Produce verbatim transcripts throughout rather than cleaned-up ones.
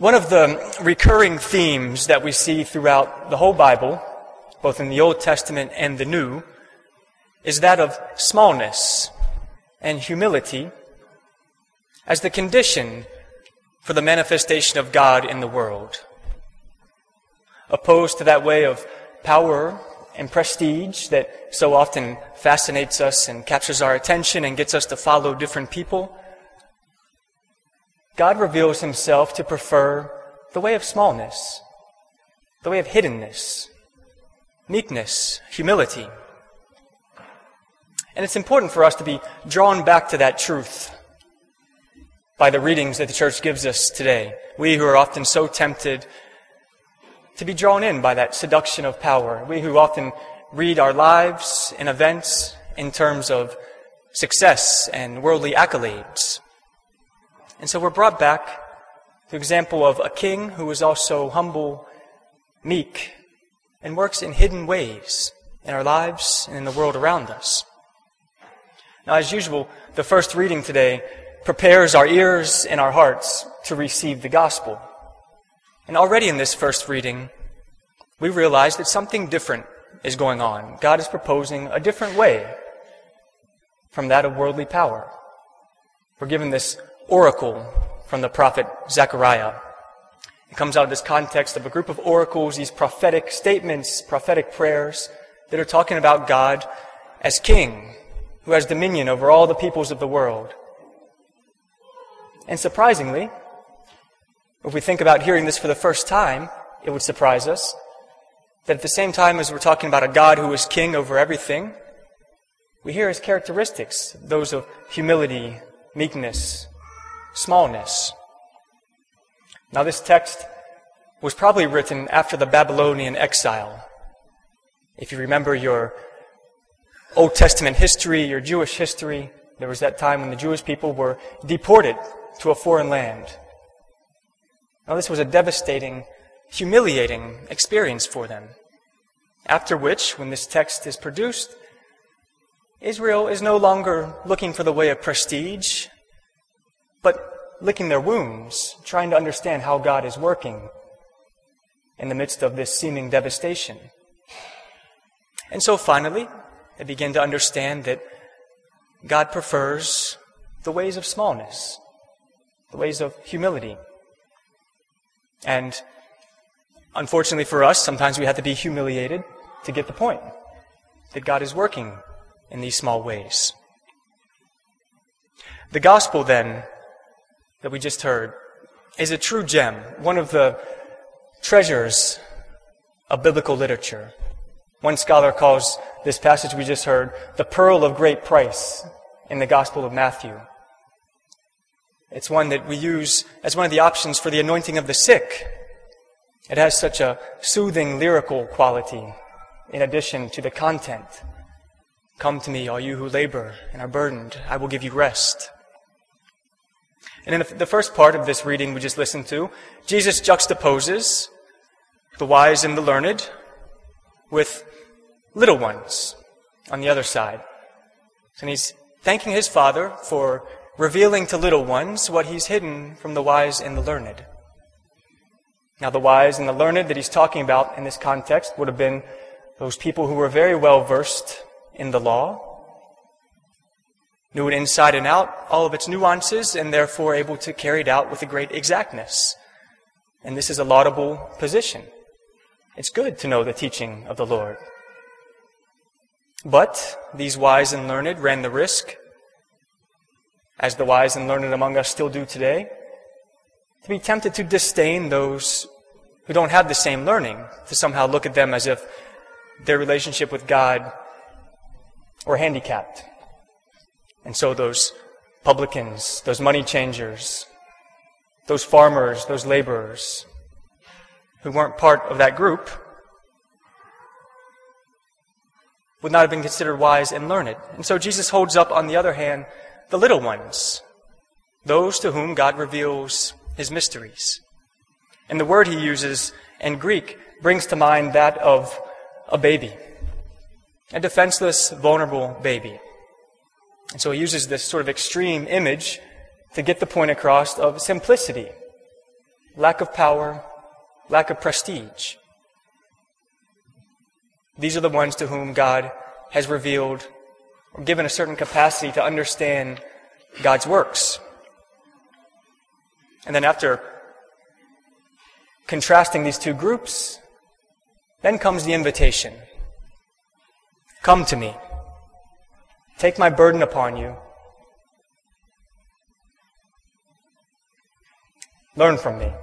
One of the recurring themes that we see throughout the whole Bible, both in the Old Testament and the New, is that of smallness and humility as the condition for the manifestation of God in the world, opposed to that way of power and prestige that so often fascinates us and captures our attention and gets us to follow different people. God reveals himself to prefer the way of smallness, the way of hiddenness, meekness, humility. And it's important for us to be drawn back to that truth by the readings that the church gives us today. We who are often so tempted to be drawn in by that seduction of power. We who often read our lives and events in terms of success and worldly accolades. And so we're brought back to the example of a king who is also humble, meek, and works in hidden ways in our lives and in the world around us. Now, as usual, the first reading today prepares our ears and our hearts to receive the gospel. And already in this first reading, we realize that something different is going on. God is proposing a different way from that of worldly power. We're given this oracle from the prophet Zechariah. It comes out of this context of a group of oracles, these prophetic statements, prophetic prayers that are talking about God as king, who has dominion over all the peoples of the world. And surprisingly, if we think about hearing this for the first time, it would surprise us that at the same time as we're talking about a God who is king over everything, we hear his characteristics, those of humility, meekness, smallness. Now, this text was probably written after the Babylonian exile. If you remember your Old Testament history, your Jewish history, there was that time when the Jewish people were deported to a foreign land. Now, this was a devastating, humiliating experience for them. After which, when this text is produced, Israel is no longer looking for the way of prestige, but licking their wounds, trying to understand how God is working in the midst of this seeming devastation. And so finally, they begin to understand that God prefers the ways of smallness, the ways of humility. And unfortunately for us, sometimes we have to be humiliated to get the point that God is working in these small ways. The gospel, then, that we just heard is a true gem, one of the treasures of biblical literature. One scholar calls this passage we just heard the pearl of great price in the Gospel of Matthew. It's one that we use as one of the options for the anointing of the sick. It has such a soothing lyrical quality in addition to the content. Come to me, all you who labor and are burdened, I will give you rest. And in the first part of this reading we just listened to, Jesus juxtaposes the wise and the learned with little ones on the other side. And he's thanking his Father for revealing to little ones what he's hidden from the wise and the learned. Now, the wise and the learned that he's talking about in this context would have been those people who were very well versed in the law, knew it inside and out, all of its nuances, and therefore able to carry it out with a great exactness. And this is a laudable position. It's good to know the teaching of the Lord. But these wise and learned ran the risk, as the wise and learned among us still do today, to be tempted to disdain those who don't have the same learning, to somehow look at them as if their relationship with God were handicapped. And so those publicans, those money changers, those farmers, those laborers who weren't part of that group would not have been considered wise and learned. And so Jesus holds up, on the other hand, the little ones, those to whom God reveals his mysteries. And the word he uses in Greek brings to mind that of a baby, a defenseless, vulnerable baby. And so he uses this sort of extreme image to get the point across of simplicity lack of power, lack of prestige. These are the ones to whom God has revealed or given a certain capacity to understand God's works. And then after contrasting these two groups, then comes the invitation. Come to me. Take my burden upon you. Learn from me.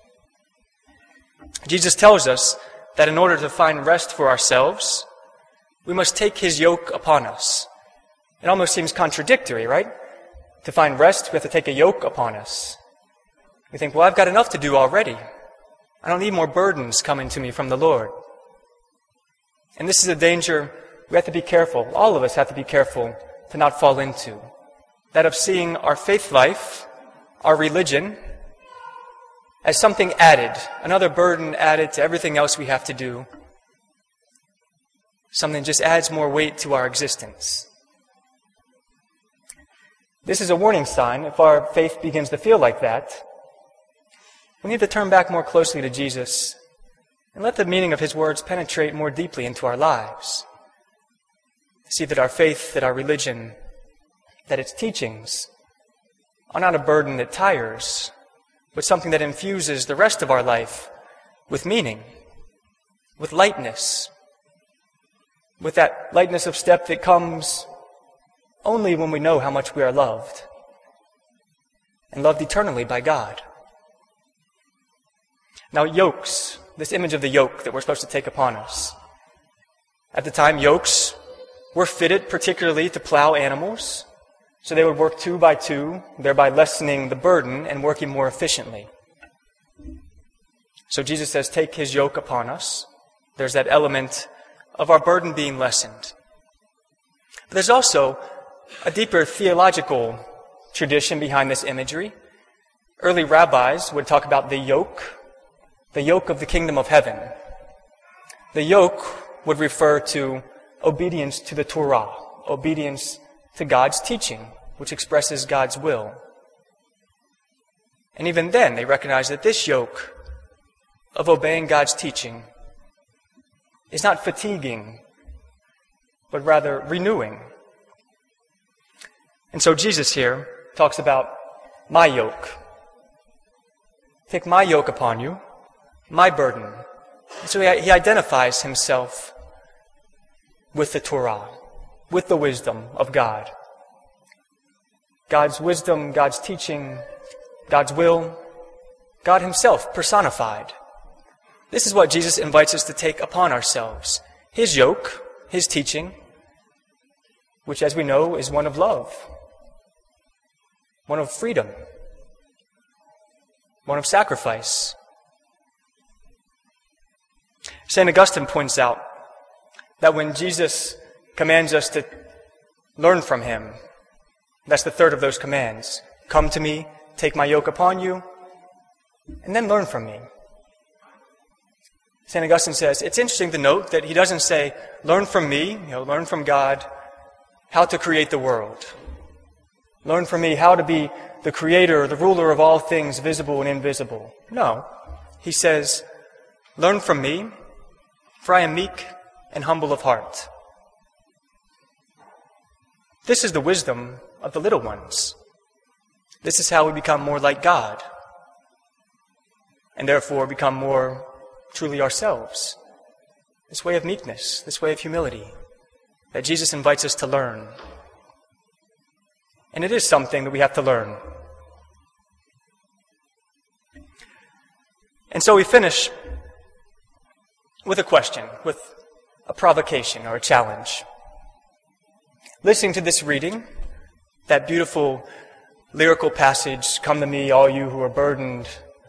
Jesus tells us that in order to find rest for ourselves, we must take his yoke upon us. It almost seems contradictory, right? To find rest, we have to take a yoke upon us. We think, well, I've got enough to do already. I don't need more burdens coming to me from the Lord. And this is a danger we have to be careful, all of us have to be careful to not fall into. That of seeing our faith life, our religion, as something added, another burden added to everything else we have to do. Something just adds more weight to our existence. This is a warning sign. If our faith begins to feel like that, we need to turn back more closely to Jesus and let the meaning of his words penetrate more deeply into our lives. See that our faith, that our religion, that its teachings are not a burden that tires, but something that infuses the rest of our life with meaning, with lightness, with that lightness of step that comes only when we know how much we are loved, and loved eternally by God. Now, yokes, this image of the yoke that we're supposed to take upon us. At the time, yokes were fitted particularly to plow animals, so they would work two by two, thereby lessening the burden and working more efficiently. So Jesus says, take his yoke upon us. There's that element of our burden being lessened. But there's also a deeper theological tradition behind this imagery. Early rabbis would talk about the yoke, the yoke of the kingdom of heaven. The yoke would refer to obedience to the Torah, obedience to God's teaching, which expresses God's will. And even then, they recognize that this yoke of obeying God's teaching is not fatiguing, but rather renewing. And so Jesus here talks about my yoke. Take my yoke upon you, my burden. And so he, he identifies himself with the Torah, with the wisdom of God. God's wisdom, God's teaching, God's will, God himself personified. This is what Jesus invites us to take upon ourselves. His yoke, his teaching, which as we know is one of love, one of freedom, one of sacrifice. Saint Augustine points out that when Jesus commands us to learn from him, that's the third of those commands. Come to me, take my yoke upon you, and then learn from me. Saint Augustine says, it's interesting to note that he doesn't say, learn from me, you know, learn from God how to create the world. Learn from me how to be the creator, the ruler of all things visible and invisible. No. He says, learn from me, for I am meek and humble of heart. This is the wisdom of the little ones. This is how we become more like God, and therefore become more truly ourselves. This way of meekness, this way of humility, that Jesus invites us to learn. And it is something that we have to learn. And so we finish with a question, with a provocation or a challenge. Listening to this reading, that beautiful lyrical passage, come to me, all you who are burdened,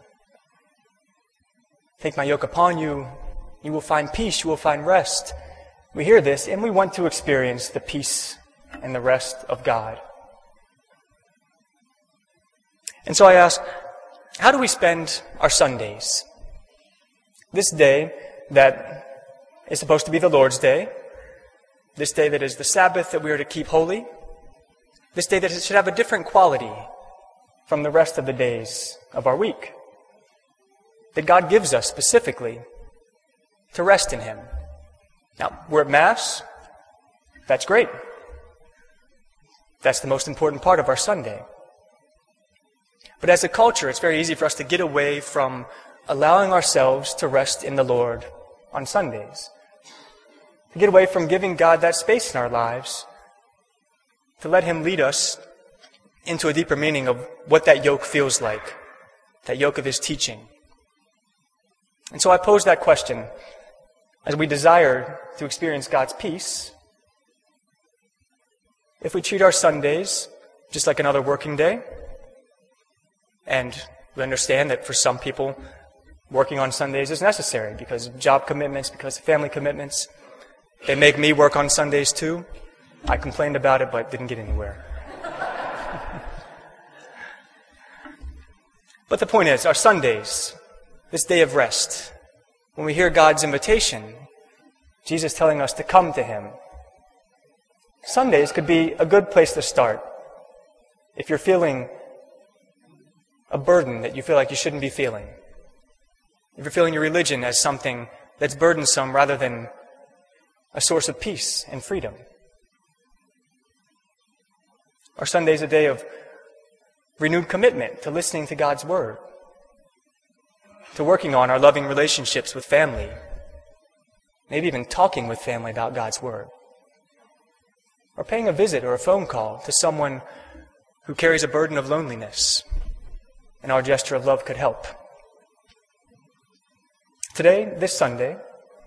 take my yoke upon you, you will find peace, you will find rest. We hear this and we want to experience the peace and the rest of God. And so I ask, how do we spend our Sundays? This day that is supposed to be the Lord's Day, this day that is the Sabbath that we are to keep holy, this day that should have a different quality from the rest of the days of our week. that God gives us specifically to rest in Him. Now, we're at Mass. That's great. That's the most important part of our Sunday. But as a culture, it's very easy for us to get away from allowing ourselves to rest in the Lord on Sundays. To get away from giving God that space in our lives, to let Him lead us into a deeper meaning of what that yoke feels like, that yoke of His teaching. And so I pose that question, as we desire to experience God's peace, if we treat our Sundays just like another working day, and we understand that for some people, working on Sundays is necessary because of job commitments, because of family commitments. They make me work on Sundays too. I complained about it, but didn't get anywhere. But the point is, our Sundays, this day of rest, when we hear God's invitation, Jesus telling us to come to Him, Sundays could be a good place to start. If you're feeling a burden that you feel like you shouldn't be feeling, if you're feeling your religion as something that's burdensome rather than a source of peace and freedom. Our Sunday is a day of renewed commitment to listening to God's Word, to working on our loving relationships with family, maybe even talking with family about God's Word, or paying a visit or a phone call to someone who carries a burden of loneliness, and our gesture of love could help. Today, this Sunday,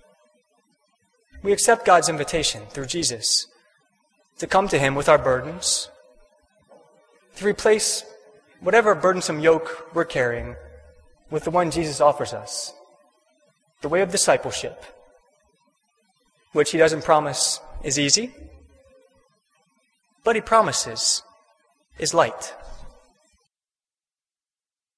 we accept God's invitation through Jesus to come to Him with our burdens, to replace whatever burdensome yoke we're carrying with the one Jesus offers us, the way of discipleship, which He doesn't promise is easy, but He promises is light.